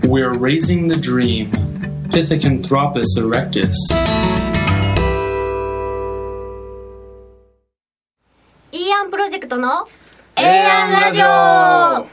We're raising the dream. Pithecanthropus erectus. イーアンプロジェクトのエーアンラジオ。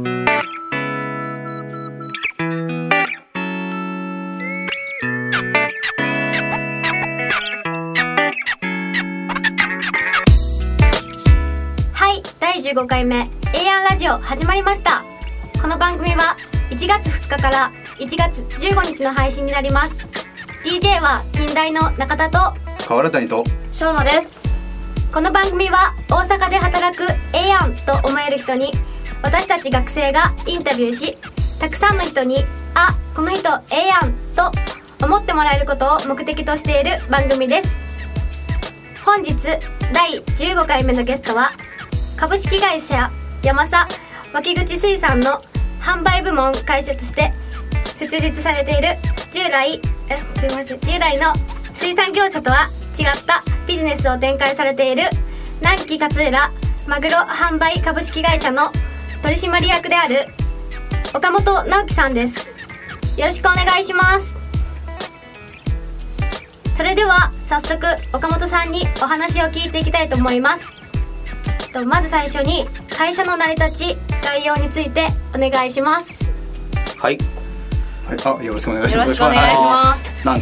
第15回目 A&ラジオ始まりました。この番組は1月2日から1月15日の配信になります。 DJ は近大の中田と河原谷と小野です。この番組は大阪で働く A&と思える人に私たち学生がインタビューし、たくさんの人にこの人 A&と思ってもらえることを目的としている番組です。本日第15回目のゲストは株式会社ヤマサ脇口水産の販売部門会社として設立されている従来の水産業者とは違ったビジネスを展開されている南紀勝浦マグロ販売株式会社の取締役である岡本直樹さんです。よろしくお願いします。それでは早速岡本さんにお話を聞いていきたいと思います。まず最初に会社の成り立ち概要についてお願いします。 はい、 よろしくお願いします。 よろしくお願いします。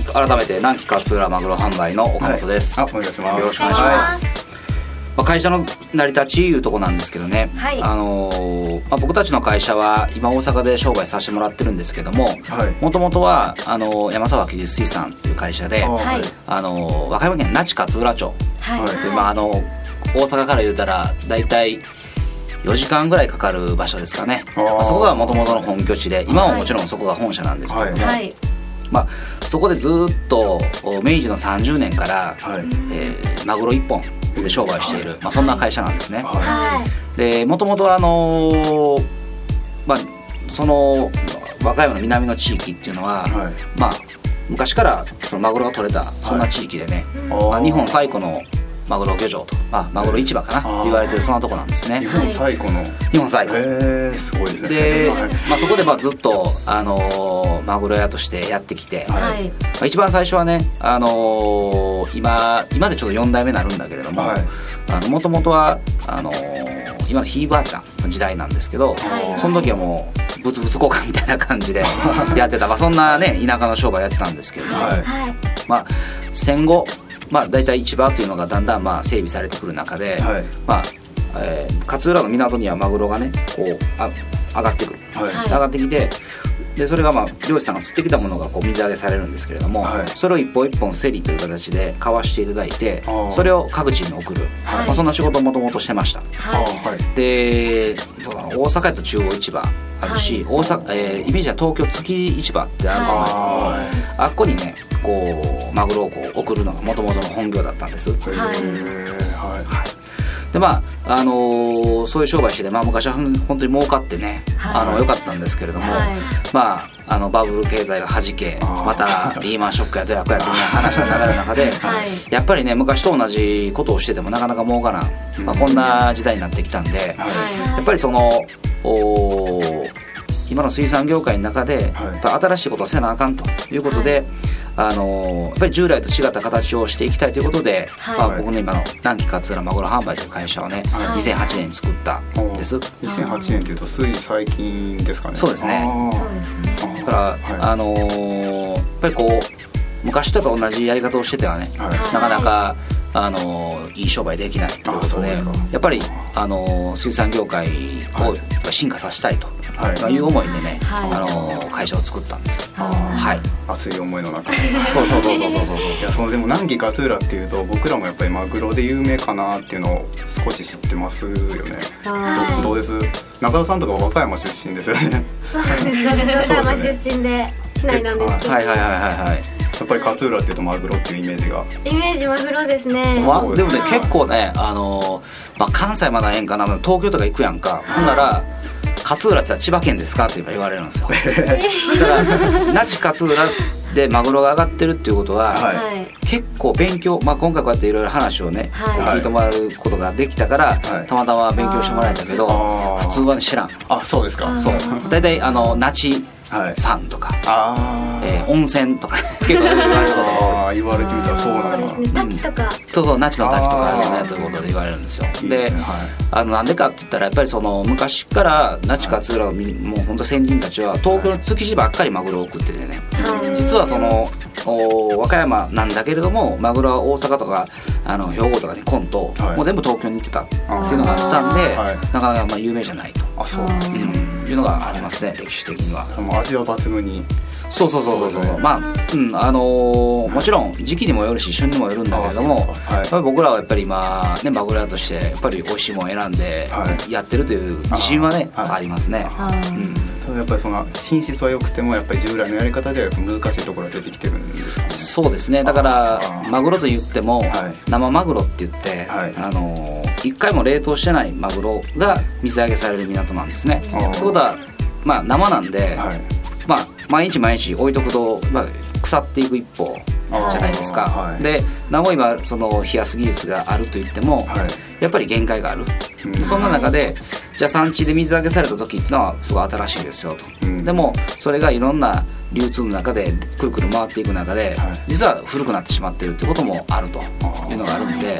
改めて南紀勝浦マグロ販売の岡本です。 お願いします。 よろしくお願いします。会社の成り立ちいうとこなんですけどね、僕たちの会社は今大阪で商売させてもらってるんですけども、もともとは山沢技術水産という会社で、和歌山県那智勝浦町という大阪から言うたらだいたい4時間ぐらいかかる場所ですかね。そこがもともとの本拠地で、今ももちろんそこが本社なんですけども、そこでずっと明治の30年から、マグロ1本で商売している、そんな会社なんですね。でもともとその和歌山の南の地域っていうのは、昔からそのマグロが取れたそんな地域でね、日本最古のマグロ漁場と、マグロ市場かなって言われてるそんなとこなんですね。 日本最古の。 すごいですね。で、そこでずっとマグロ屋としてやってきて、一番最初はね、今でちょっと4代目になるんだけれども、もともとは今のひいばあちゃんの時代なんですけど、その時はもうブツブツ交換みたいな感じでやってた、そんなね田舎の商売やってたんですけれども、戦後だいたい市場というのがだんだん整備されてくる中で、勝浦の港にはマグロがねこう上がってくる、上がってきて、でそれが漁師さんが釣ってきたものがこう水揚げされるんですけれども、それを一本一本競りという形で買わしていただいて、それを各地に送る、そんな仕事をもともとしてました。で大阪やと中央市場あるし、イメージは東京築市場ってあるので、あっこにねこうマグロをこう送るのがもともとの本業だったんです。でそういう商売してて、昔は本当に儲かってね、良かったんですけれども、バブル経済が弾け、またリーマンショックやどやこやってみたいな話が流れる中で、やっぱりね昔と同じことをしててもなかなか儲からん、こんな時代になってきたんで、やっぱりその今の水産業界の中でやっぱ新しいことをせなあかんということで、やっぱり従来と違った形をしていきたいということで、僕の今の南紀勝浦マグロ販売という会社をね、2008年に作ったんです。 2008年というとつい最近ですかね。 そうですね。だから、やっぱりこう昔とやっぱ同じやり方をしててはね、なかなかいい商売できないということで、やっぱり水産業界をやっぱ進化させたいという思いでね、会社を作ったんです。 熱い思いの中でそうでも南紀勝浦っていうと僕らもやっぱりマグロで有名かなっていうのを少し知ってますよね。どうです？中田さんとか和歌山出身ですよね。 そうですね、和歌山出身で市内なんですけど、 やっぱり勝浦っていうとマグロっていうイメージマグロですね。 でもね結構ね関西まだええんかな、東京とか行くやんか、ほんなら勝浦って千葉県ですかって言われるんですよ。だから那智勝浦でマグロが上がってるっていうことは、結構勉強、今回こうやっていろいろ話をね、聞いてもらうことができたから、たまたま勉強してもらえたけど、普通は知らん。 そうですか。 そう大体那智酸とか、 温泉とか結構言われることが多い。 言われてみたらそうなんだ。 滝とか、 そう那智の滝とかあるよねということで言われるんですよ。で、なんでかって言ったらやっぱりその昔から那智勝浦のもう本当先人たちは東京の築地ばっかりマグロを食っててね、実はその和歌山なんだけれどもマグロは大阪とか兵庫とかに来んと、もう全部東京に行ってたっていうのがあったんで、なかなかまあ有名じゃないと。 そうなんですね。 いうのがありますね、歴史的には。 味は抜群に。 そうまあもちろん時期にもよるし旬にもよるんだけれども、やっぱり僕らはやっぱり今ねマグロ屋としてやっぱり美味しいものを選んでやってるという自信はねありますね。 ただやっぱりその品質は良くてもやっぱり従来のやり方で難しいところが出てきてるんですかね。 そうですね。だからマグロと言っても生マグロって言って一回も冷凍してないマグロが水揚げされる港なんですね。ということはまあ生なんで、まあ毎日置いとくと、まあ、腐っていく一方じゃないですか。でなお今その冷やす技術があると言っても、やっぱり限界がある。そんな中でじゃあ産地で水揚げされた時っていうのはすごい新しいですよと、でもそれがいろんな流通の中でくるくる回っていく中で、実は古くなってしまっているってこともあるというのがあるんで、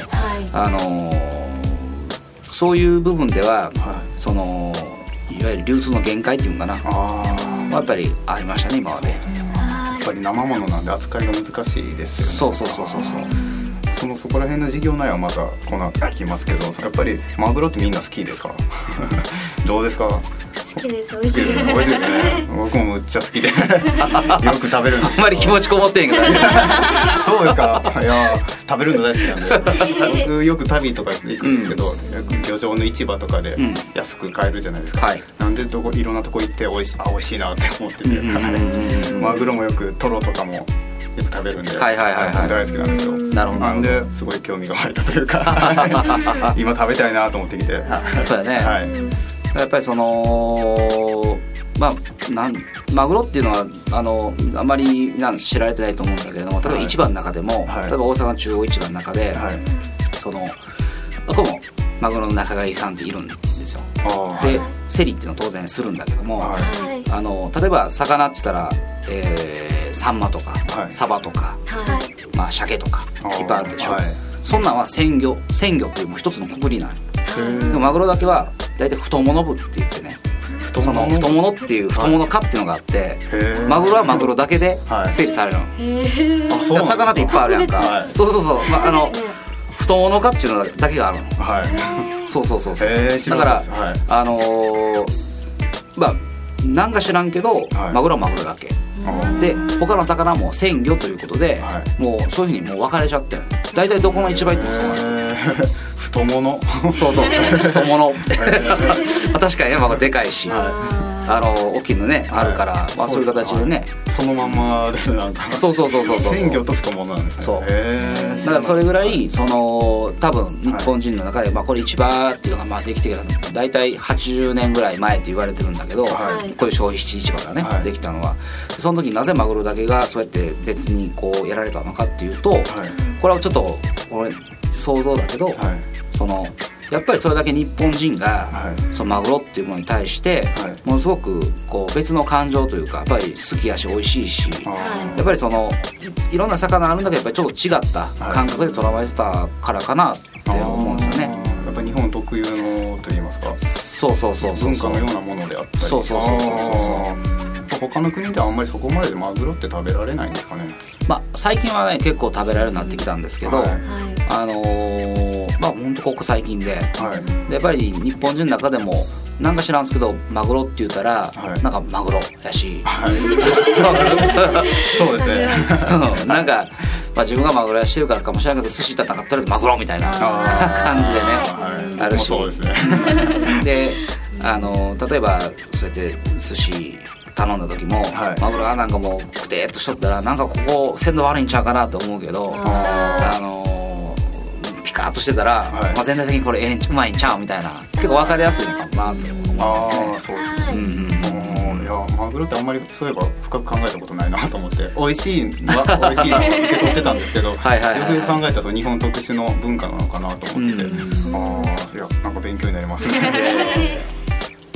そういう部分では、そのいわゆる流通の限界っていうのかな、やっぱりありましたね今まで。 やっぱり生ものなんで扱いが難しいですよね。そこら辺の事業内はまたこの後聞きますけど、やっぱりマグロってみんな好きですか？どうですか？ 好きです。 美味しいですね。僕もむっちゃ好きでよく食べるんですけど。 あんまり気持ちこもってんけどね。 そうですか。いや食べるの大好きなんで僕よく旅とか行くんですけど、漁場の市場とかで安く買えるじゃないですか、なんでいろんなとこ行って美味しいなって思ってて、マグロもよくトロとかもよく食べるんで大好きなんですよ。なんですごい興味が湧いたというか今食べたいなと思ってきて。 そうやね、やっぱりそのマグロっていうのはあまり知られてないと思うんだけれども、例えば市場の中でも、例えば大阪中央市場の中で、そのここもマグロの仲買さんっているんですよ。で競りっていうのは当然するんだけども、例えば魚って言ったら、サンマとか、サバとか、鮭とかいっぱいあるでしょ。そんなんは鮮魚っていうもう一つのくくりなの。でもマグロだけは大体太物部って言ってね、その太物っていう太物化っていうのがあって、マグロはマグロだけで整理されるの。魚っていっぱいあるやんか。そう太物化っていうのだけがあるの。そうだからなんか知らんけどマグロはマグロだけで、他の魚も鮮魚ということで、もうそういうふうにもう分かれちゃってる。大体どこの市場行ってもそうなの。 太物そう太物確かにね、まあ、でかいし大きいのねあるから、そういう形でね、 そのまんまですね。なんかそう鮮魚と太物なんですね。 だからそれぐらい多分日本人の中で、これ市場っていうのができてきたの大体80年ぐらい前って言われてるんだけど、こういう消費市場がね、できたのはその時になぜマグロだけがそうやって別にこうやられたのかっていうと、これはちょっと俺想像だけど、やっぱりそれだけ日本人が、そのマグロっていうものに対して、ものすごくこう別の感情というか、やっぱり好きやし美味しいし、やっぱりいろんな魚あるんだけどやっぱりちょっと違った感覚で捉えてたからかなって思うんですよね。 やっぱ日本特有のと言いますか、 そう文化のようなものであったり、 そう他の国ではあんまりそこまでマグロって食べられないんですかね。 最近はね結構食べられるようになってきたんですけど、ほんとここ最近で、やっぱり日本人の中でもなんか知らんですけどマグロって言ったら、なんかマグロやし、 そうですねなんか、自分がマグロやしてるからかもしれないけど寿司だったらとりあえずマグロみたいな感じでね、あるし、 そうですねで例えばそうやって寿司頼んだ時も、マグロがなんかもうくてーっとしとったらなんかここ鮮度悪いんちゃうかなと思うけど、ピカーッとしてたら、全体的にこれうまいんちゃうみたいな、結構分かりやすいのかもなと思いますね。 そうですね。いやマグロってあんまりそういえば深く考えたことないなと思って、美味しいのは美味しいの受け取ってたんですけど、よく考えたら日本特殊の文化なのかなと思ってて、いやなんか勉強になりますね。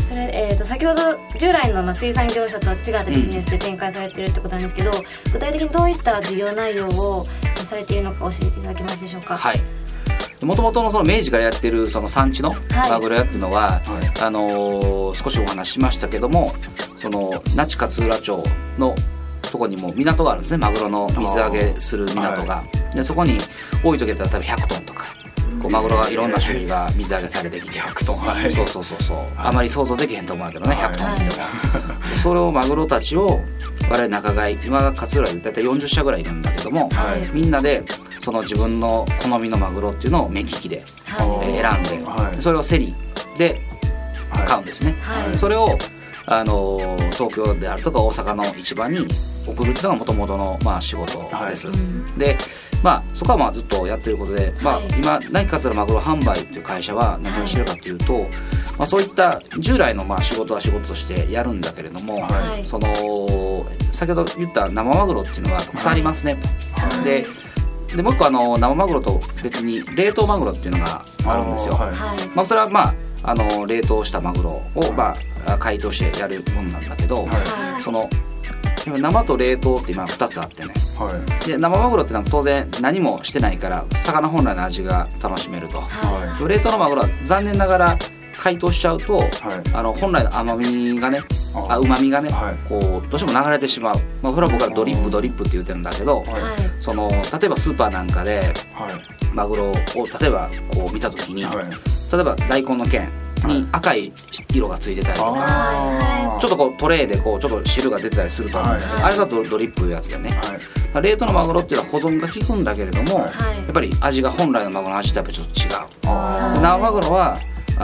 それ、先ほど従来の水産業者と違ったビジネスで展開されているってことなんですけど、具体的にどういった事業内容をされているのか教えていただけますでしょうか。 はい、もともとのその明治からやってるその産地のマグロ屋っていうのは、少しお話ししましたけども、その那智勝浦町のとこにも港があるんですね。マグロの水揚げする港が、でそこに多い時だったら多分100トンとかこうマグロがいろんな種類が水揚げされてきて 100トン、はい、 そう、あまり想像できへんと思うけどね、100トンっても、それをマグロたちを我々仲買、今が勝浦でだいたい40社ぐらいいるんだけども、みんなでその自分の好みのマグロっていうのを目利きで、選んで、それを競りで買うんですね、それを東京であるとか大阪の市場に送るっていうのがもともとの仕事です、でそこはずっとやってることで、今那智勝浦マグロ販売っていう会社は何をしてるかというと、そういった従来の仕事は仕事としてやるんだけれども、その先ほど言った生マグロっていうのは腐りますねと、でもう一個生マグロと別に冷凍マグロっていうのがあるんですよ、それは冷凍したマグロを解凍してやるものなんだけど、その生と冷凍って今2つあってね、で生マグロってのは当然何もしてないから魚本来の味が楽しめると、冷凍のマグロは残念ながら解凍しちゃうと、本来の甘みがね、旨みがね、こうどうしても流れてしまう、それは僕らドリップって言ってるんだけど、その例えばスーパーなんかで、マグロを例えばこう見た時に、例えば大根の剣に赤い色がついてたりとか、ちょっとこうトレーでこうちょっと汁が出てたりすると思うんですけど、あれがドリップいうやつでね、冷凍のマグロっていうのは保存が効くんだけれども、やっぱり味が本来のマグロの味とやっぱりちょっと違う。生マグロは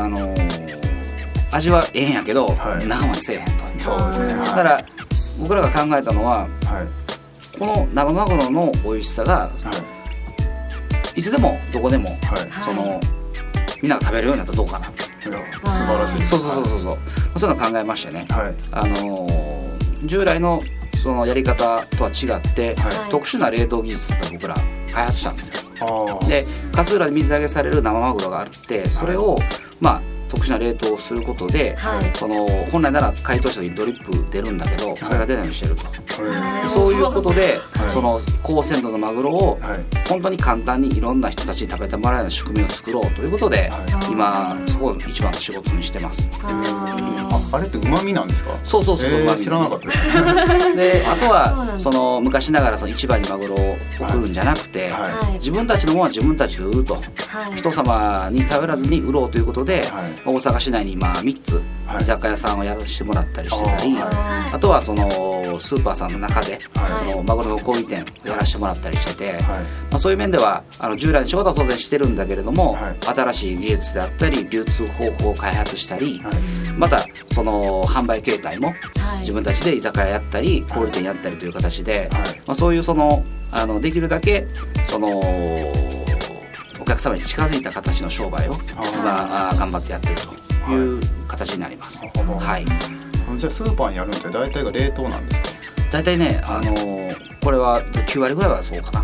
味はええんやけど、長持ちせえへんと。だから僕らが考えたのは、この生マグロの美味しさが、いつでもどこでも、そのみんなが食べるようになったらどうかな。 素晴らしい。 そういうのを考えましてね、従来のそのやり方とは違って、特殊な冷凍技術って僕ら開発したんですよ。で勝浦で水揚げされる生マグロがあって、それを特殊な冷凍をすることで、その本来なら解凍した時にドリップ出るんだけど、それが出ないようにしてると、そういうことで、その高鮮度のマグロを本当に簡単にいろんな人たちに食べてもらえるような仕組みを作ろうということで、今そこを一番の仕事にしてます。 あれって旨味なんですか？ そう、 知らなかったですで、あとはその昔ながらその市場にマグロを送るんじゃなくて、自分たちのものは自分たちで売ると、人様に頼らずに売ろうということで、大阪市内に今3つ居酒屋さんをやらせてもらったりしてたり、あとはそのスーパーさんの中でそのマグロの小売店をやらせてもらったりしてて、そういう面では従来の仕事は当然してるんだけれども、新しい技術であったり流通方法を開発したり、またその販売形態も自分たちで居酒屋やったり小売店やったりという形で、そういうそのできるだけそのお客様に近づいた形の商売を今頑張ってやってるという形になります。じゃあスーパーにあるのって大体が冷凍なんですか？ 大体ね、これは9割ぐらいはそうかな。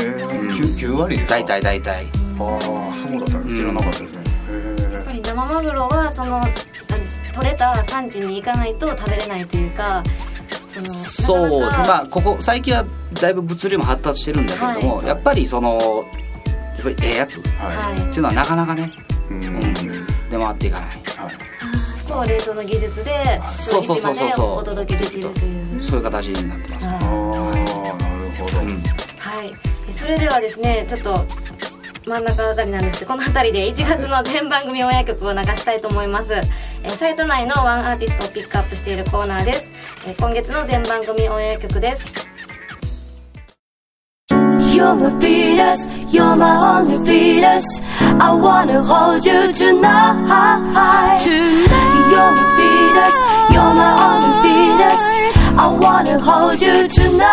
9割ですか？ 大体。 そうだったんです。知らなかったですね。 やっぱり生マグロはその取れた産地に行かないと食べれないというか、 そうですね。ここ最近はだいぶ物流も発達してるんだけれども、やっぱりそのやっぱりやつっていうのはなかなかね、出回っていかない。 そこを冷凍の技術で市までお届けできるという、 そういう形になってます。 なるほど。 それではですね、ちょっと真ん中あたりなんですけど、このあたりで1月の全番組オンエア曲を流したいと思います。サイト内のワンアーティストをピックアップしているコーナーです。今月の全番組オンエア曲です。 You're my Venus, you're my only Venus. I wanna hold you tonight. You're my Venus, you're my only Venus. I wanna hold you tonight.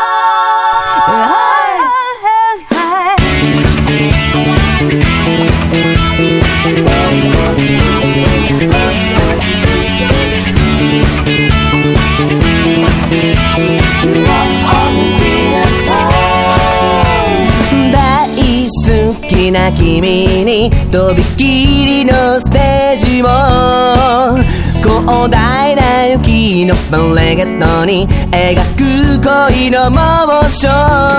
大好きな君にとびきりのステージもこ広大な雪のパレードに描く恋のモーション。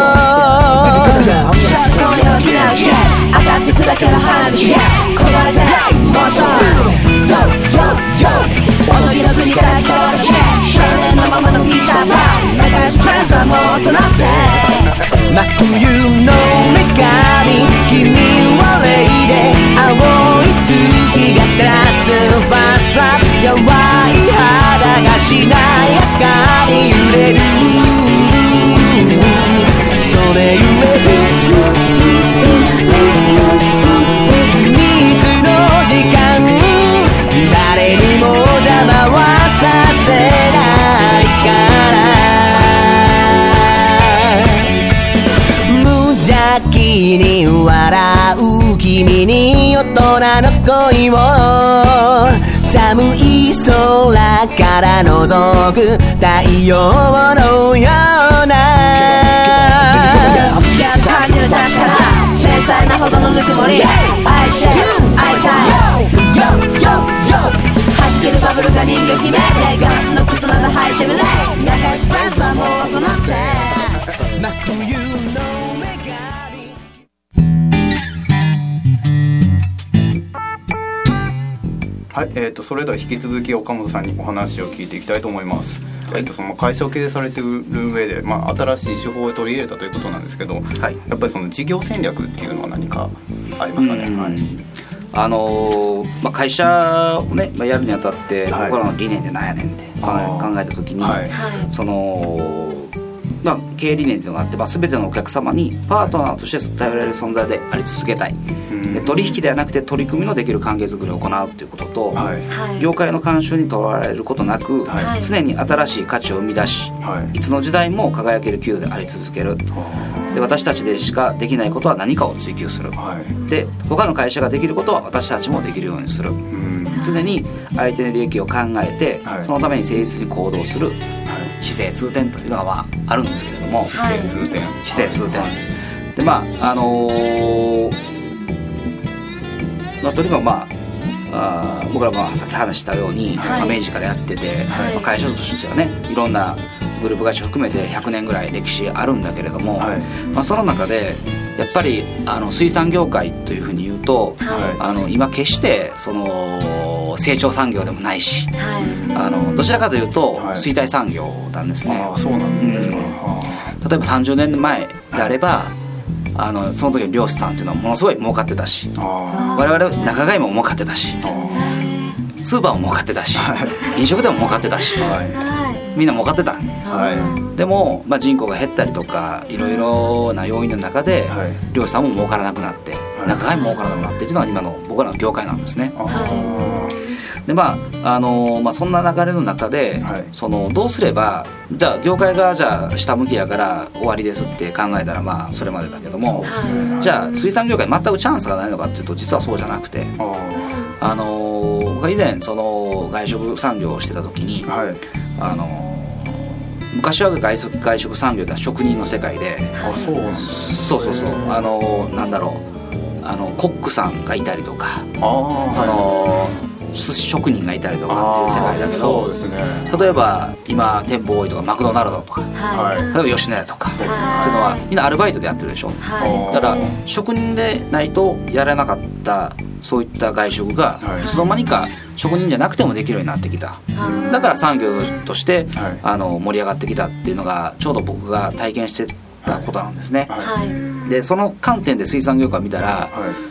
今夜はひなし上がって砕ける花火こぼれて妄想踊りの国から来た私少年のままのギターパー仲良しフレンズはもう大人って真冬の女神君はレイで青い月が照らすファーストラブ弱い肌がしなやかに揺れるそれゆえ秘密の時間誰にも邪魔はさせないから無邪気に笑う君に大人の恋を寒い空から覗く太陽のような感じる確から繊細なほどのぬくもり愛して会いたい弾けるバブルが人魚姫でガラスの靴など履いてみれ仲良しフレンズはもう大人って真冬の女神。 はい、それでは引き続き岡本さんにお話を聞いていきたいと思います。その会社を経営されている上で、新しい手法を取り入れたということなんですけど、やっぱりその事業戦略っていうのは何かありますかね。 会社をね、やるにあたって、僕らの理念って何やねんって考えた時に、その経営理念っていうのがあって、全てのお客様にパートナーとして頼られる存在であり続けたい、で取引ではなくて取り組みのできる関係づくりを行うということと、業界の慣習にとらわれることなく、常に新しい価値を生み出し、いつの時代も輝ける企業であり続ける、で私たちでしかできないことは何かを追求する、で他の会社ができることは私たちもできるようにする、常に相手の利益を考えて、そのために誠実に行動する、姿勢通転というのがあるんですけれども、 姿勢通転でとにかく僕らもさっき話したように、明治からやってて、会社としてはねいろんなグループ会社含めて100年ぐらい歴史あるんだけれども、その中でやっぱり水産業界というふうに言うと、今決してその成長産業でもないし、どちらかというと衰退産業なんですね。 そうなんですか。 例えば30年前であれば、その時の漁師さんっていうのはものすごい儲かってたし、我々仲買も儲かってたし、スーパーも儲かってたし、飲食店も儲かってたし、みんな儲かってた、でも、人口が減ったりとかいろいろな要因の中で、漁師さんも儲からなくなって、仲買も儲からなくなってっていうのは今の僕らの業界なんですね。でそんな流れの中で、そのどうすればじゃあ業界が下向きやから終わりですって考えたらそれまでだけども、じゃあ水産業界全くチャンスがないのかっていうと実はそうじゃなくて、僕が以前その外食産業をしてた時に、昔は外食産業では職人の世界で、なんだろう、コックさんがいたりとか、その寿司職人がいたりとかっていう世界だけど、例えば今店舗多いとかマクドナルドとか、例えば吉野家とかっていうのはみんなアルバイトでやってるでしょ、だから職人でないとやらなかったそういった外食がいつの間にか職人じゃなくてもできるようになってきた、だから産業として盛り上がってきたっていうのがちょうど僕が体験してたことなんですね。でその観点で水産業界を見たら、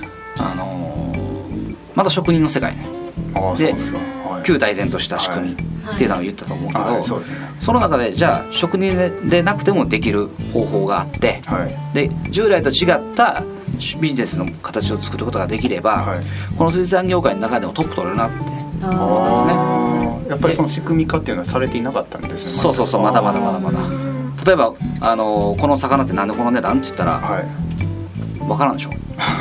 まだ職人の世界ねで旧大前とした仕組みっていうのを言ったと思うけど、その中でじゃあ職人でなくてもできる方法があって、で従来と違ったビジネスの形を作ることができれば、この水産業界の中でもトップ取れるなって思ったんですね。 やっぱりその仕組み化っていうのはされていなかったんですね。 そうまだまだ例えばこの魚ってなんでこの値段って言ったら、分からんでしょ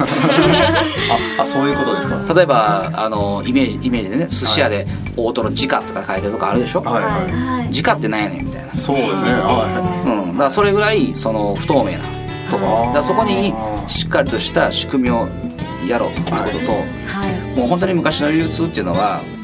そういうことですか。 例えばイメージでね、寿司屋で大トロ時価とか書いてるとかあるでしょ、時価って何やねんみたいな。そうですね、だからそれぐらいその不透明なところだから、そこにしっかりとした仕組みをやろうということと、もう本当に昔の流通っていうのは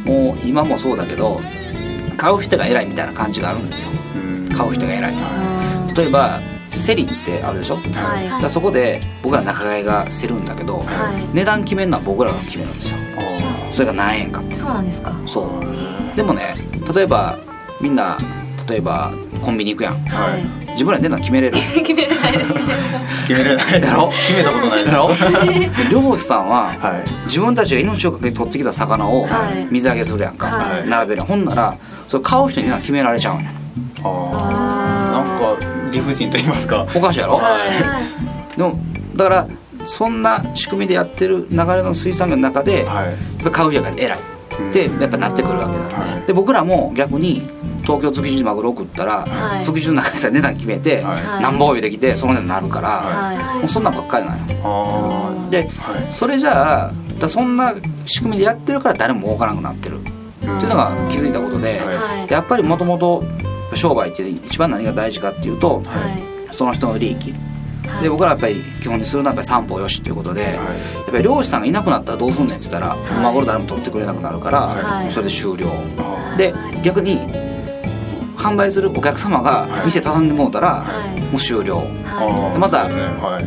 もう今もそうだけど買う人が偉いみたいな感じがあるんですよ。買う人が偉い。例えば競りってあるでしょ、はい、だからそこで僕ら仲買が競るんだけど、はい、値段決めるのは僕らが決めるんですよ。それが何円かって。 そうなんですか。 そうでもね、例えばみんなコンビニ行くやん、はい、自分ら値段決めれる決めれないですね決めれないだろ決めたことないだろ漁師さんは、はい、自分たちが命をかけて取ってきた魚を水揚げするやんか、はい、並べる。ほんならそれ買う人に値段決められちゃうんや。 なんか理不尽と言いますか。 おかしいやろ、はい、でもだからそんな仕組みでやってる流れの水産業の中で、はい、買う人が偉いってやっぱなってくるわけだ、はい、で僕らも逆に東京築地でマグロを食ったら、はい、築地の中でさ値段決めて、はい、何本できてその値段になるから、はい、もうそんなんばっかりなんよ。で、はい、それじゃあそんな仕組みでやってるから誰も儲からなくなってるっていうのが気づいたことで、はい、やっぱりもともと商売って一番何が大事かっていうと、はい、その人の利益で、僕らやっぱり基本にするのはやっぱり三方よしっていうことで、はい、やっぱり漁師さんがいなくなったらどうすんねんって言ったら、はい、マグロ誰も取ってくれなくなるから、はい、それで終了、はい、で逆に販売するお客様が店畳んでもうたら、はい、もう終了、はい、でまた、はい、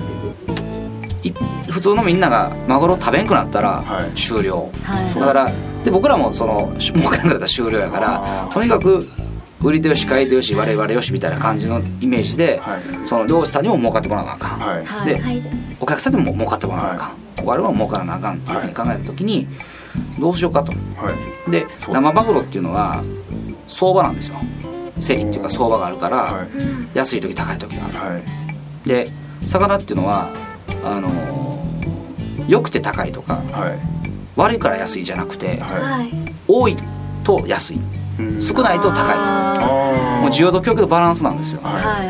普通のみんながマグロ食べんくなったら終了、はい、だからで僕らもその儲からなかったら終了やから、とにかく売り手よし買い手よし我々よしみたいな感じのイメージで、はい、その漁師さんにも儲かってもらわなあかん、はい、で、はい、お客さんにも儲かってもらわなあかん、はい、我々も儲からなあかんっていうふうに考えた時にどうしようかと、はい、で生マグロっていうのは相場なんですよ。競りっていうか相場があるから、はい、安い時高い時がある、はい、で魚っていうのは良くて高いとか、はい、悪いから安いじゃなくて、はい、多いと安い、少ないと高い、もう需要と供給のバランスなんですよ、はい、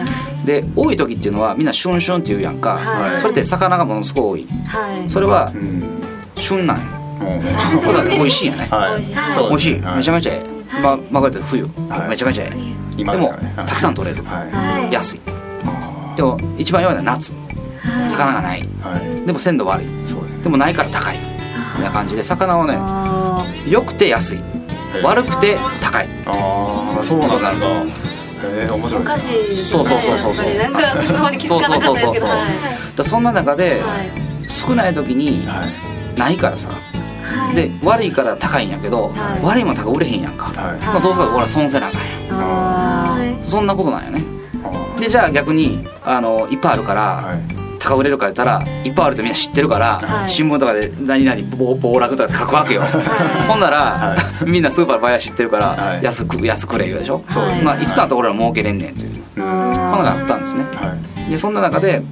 で多い時っていうのはみんなシュンシュンって言うやんか、はい、それって魚がものすごい多い、はい、それは旬なんよ、だから美味しいんやね、はい、美味しい、めちゃめちゃええ、マグロって冬、はい、めちゃめちゃええ、でもたくさん取れる、はい、安い、でも一番弱いのは夏、魚がない、はい、でも鮮度悪い、そうですね、でもないから高いみたいな感じで、魚はね良くて安い、悪くて高い。 ああ、そうなんですか。面白い。 おかしいですね。 そうなんかその方に気づかなかったですけど、だそんな中で、はい、少ない時にないからさ、はい、で悪いから高いんやけど、はい、悪いもん高売れへんやんか、はい、どうせ俺は損せなあかんやん、そんなことなんよね。でじゃあ逆にいっぱいあるから、はい、高売れるか言ったらいっぱいあるってみんな知ってるから、はい、新聞とかで何々暴落とか書くわけよ、はい、ほんなら、はい、みんなスーパーの場合は知ってるから、はい、安くれ言うでしょ、はい、まあ、いつだと俺ら儲けれんねんっていうこんなのがあったんですね、はい、でそんな中で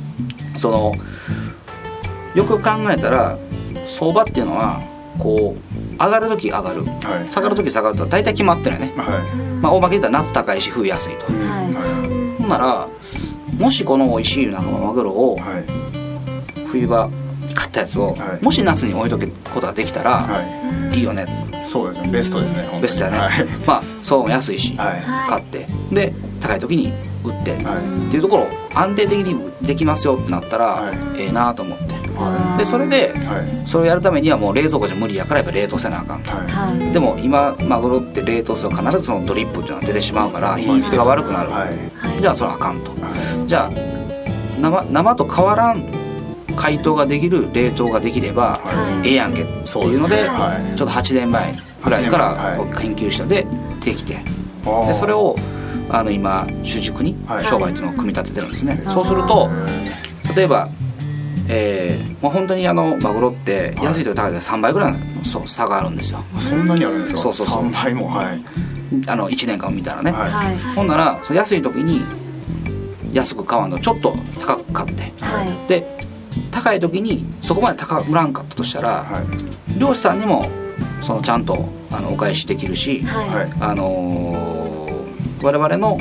よく考えたら相場っていうのはこう上がるとき上がる、はい、下がるとき下がると大体決まってるよね、はい、まあ、大まけで言ったら夏高いし冬安いと、はい、ほんならもしこの美味しいマグロを冬場買ったやつをもし夏に置いとくことができたらいいよね、 そうですね、ベストですね、 ベストやね、はい、まあそうも安いし、はい、買ってで高い時に売って、はい、っていうところ安定的にできますよってなったら、はい、ええなと思って、はい、でそれで、はい、それをやるためにはもう冷蔵庫じゃ無理やからやっぱ冷凍せなあかんと、はい でも今マグロって冷凍すると必ずそのドリップっていうのが出てしまうから品質が悪くなる、はい、じゃあそれはあかんと、はい、じゃあ生と変わらん解凍ができる冷凍ができれば、はい、ええやんけっていうので、はい、ちょっと8年前ぐらいから研究したでできて、でそれを今主軸に商売っていうのを組み立ててるんですね、はい、そうすると例えば、まあ、本当にマグロって安いと高いで3倍ぐらいの差があるんですよ。 そんなにあるんですか。 そう 3倍も、はい、 1年間見たらね、 はい、 ほんならその安い時に安く買わんのちょっと高く買って、はい、で高い時にそこまで高く売らんかったとしたら、はい、漁師さんにもちゃんとお返しできるし、はい、我々の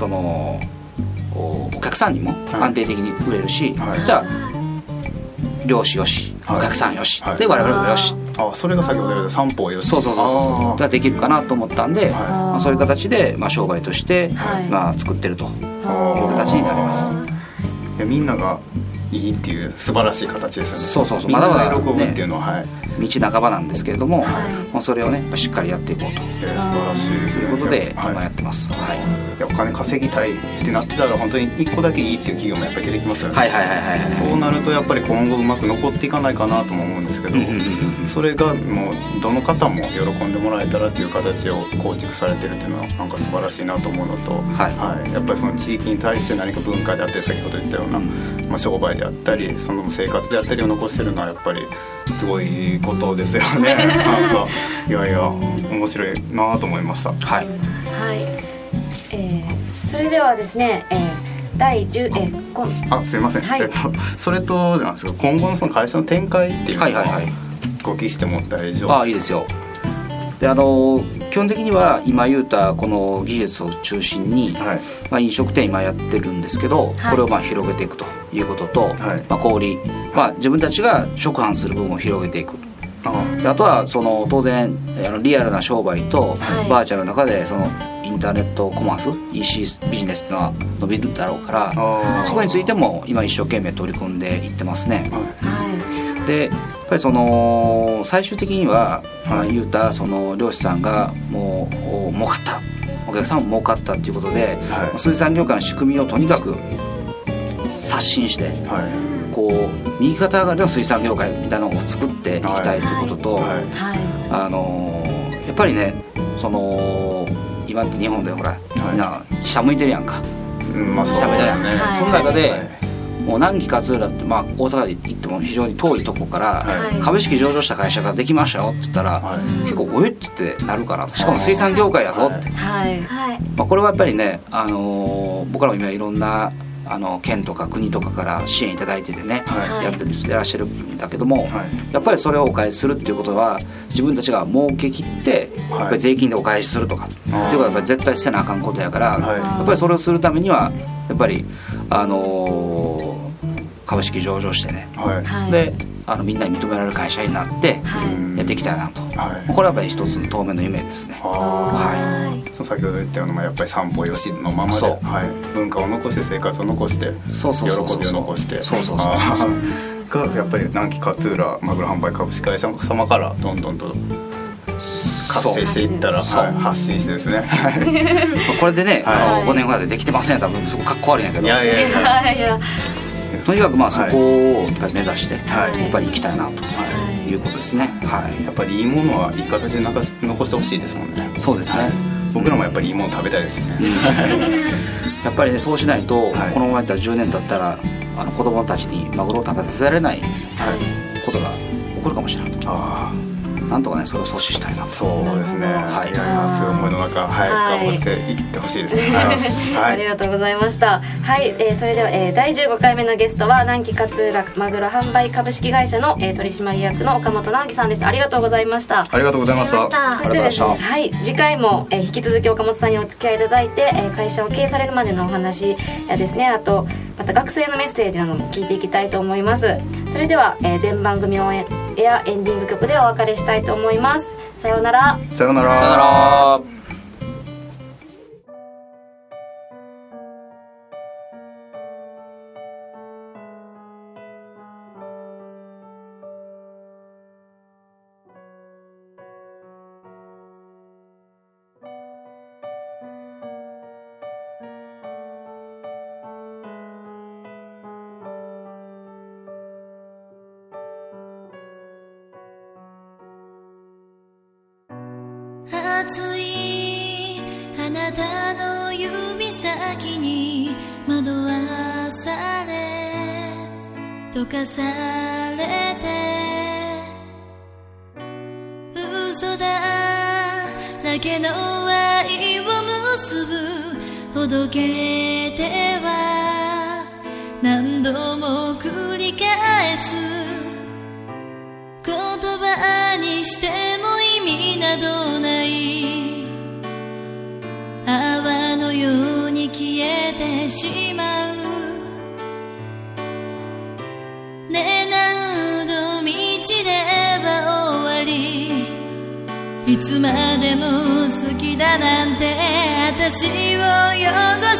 お客さんにも安定的に売れるし、はい、じゃあ漁師よし、お客さんよし、はい、で我々もよし、 それが先ほど言われた三方よし、 そうができるかなと思ったんで、はい、まあ、そういう形で、まあ、商売として、はい、まあ、作ってるという形になります。 いやみんながいいっていう素晴らしい形ですよね。 そうそうそう、 みんなまだまだ、 喜ぶっていうのは、 道半ばなんですけれども、それをねしっかりやっていこうと、 素晴らしいですね。 ということで今やってます。はい。 いやお金稼ぎたいってなってたら本当に1個だけいいっていう企業もやっぱり出てきますよね。 はいはいはいはい。 そうなるとやっぱり今後うまく残っていかないかなとも思うんですけど、それがもうどの方も喜んでもらえたらっていう形を構築されてるっていうのはなんか素晴らしいなと思うのと、やっぱりその地域に対して何か文化であったり先ほど言ったような、商売であったりその生活であったりを残してるのはやっぱりすごいことですよね。なんかいやいや面白いなと思いました。はい、 それではですね、第10 すいません、それとなんですけど今後のその会社の展開っていうのはご聞きしても大丈夫ですか？ いいですよ。で基本的には今言うたこの技術を中心に、飲食店今やってるんですけど、これを広げていくということと、小売、自分たちが直販する部分を広げていく。であとはその当然リアルな商売とバーチャルの中でそのインターネットコマース EC ビジネスっていうのは伸びるだろうから、そこについても今一生懸命取り組んでいってますね。でやっぱりその最終的には、言うたその漁師さんがもう儲かった、お客さんも儲かったっていうことで、水産業界の仕組みをとにかく刷新して、こう右肩上がりの水産業界みたいなのを作っていきたいということと、やっぱりねその今って日本でほら、みんな下向いてるやんか、下向いてるやん、その中でもう南紀勝浦って、大阪で行っても非常に遠いとこから、株式上場した会社ができましたよって言ったら、結構おえってなるから、しかも水産業界やぞって、これはやっぱりね、僕らも今いろんな県とか国とかから支援いただいててね、やってらっしゃるんだけども、やっぱりそれをお返しするっていうことは自分たちが儲け切ってやっぱり税金でお返しするとかっていうことはやっぱり絶対せなあかんことやから、やっぱりそれをするためにはやっぱり株式上場してね、でみんなに認められる会社になってやっていきたいなと、これはやっぱり一つの当面の夢ですね。 先ほど言ったようなやっぱり三方よしのままで、文化を残して生活を残して喜びを残してがやっぱり南紀勝浦マグロ販売株式会社様からどんどんと活性していったら、発信してですねこれでね、5年後までできてませんやったらすごくかっこ悪いんやけど、とにかくそこをやっぱり目指して、やっぱり行きたいなということですね。 やっぱりいいものはいい形で残してほしいですもんね。 そうですね、 僕らもやっぱりいいもの食べたいですねやっぱりね、そうしないと、このままいったら10年経ったら子供たちにマグロを食べさせられないことが起こるかもしれない。なんとかねそれを阻止したいなと。 そうですね、強い思いの中、頑張っていってほしいですねありがとうございました。それでは、第15回目のゲストは南紀勝浦マグロ販売株式会社の、取締役の岡本直樹さんでした。ありがとうございました。 ありがとうございました。 そしてですね、次回も、引き続き岡本さんにお付き合いいただいて、会社を経営されるまでのお話やですね、あとまた学生のメッセージなども聞いていきたいと思います。それでは、全番組応援やエンディング曲でお別れしたいと思います。さようなら。 さようなら。 さようなら。 熱いあなたの指先に惑わされ溶かされて嘘だらけの愛を結ぶほどけては何度も繰り返す言葉にしても意味などない泡のように消えてしまうねえ何度道では終わりいつまでも好きだなんて私を汚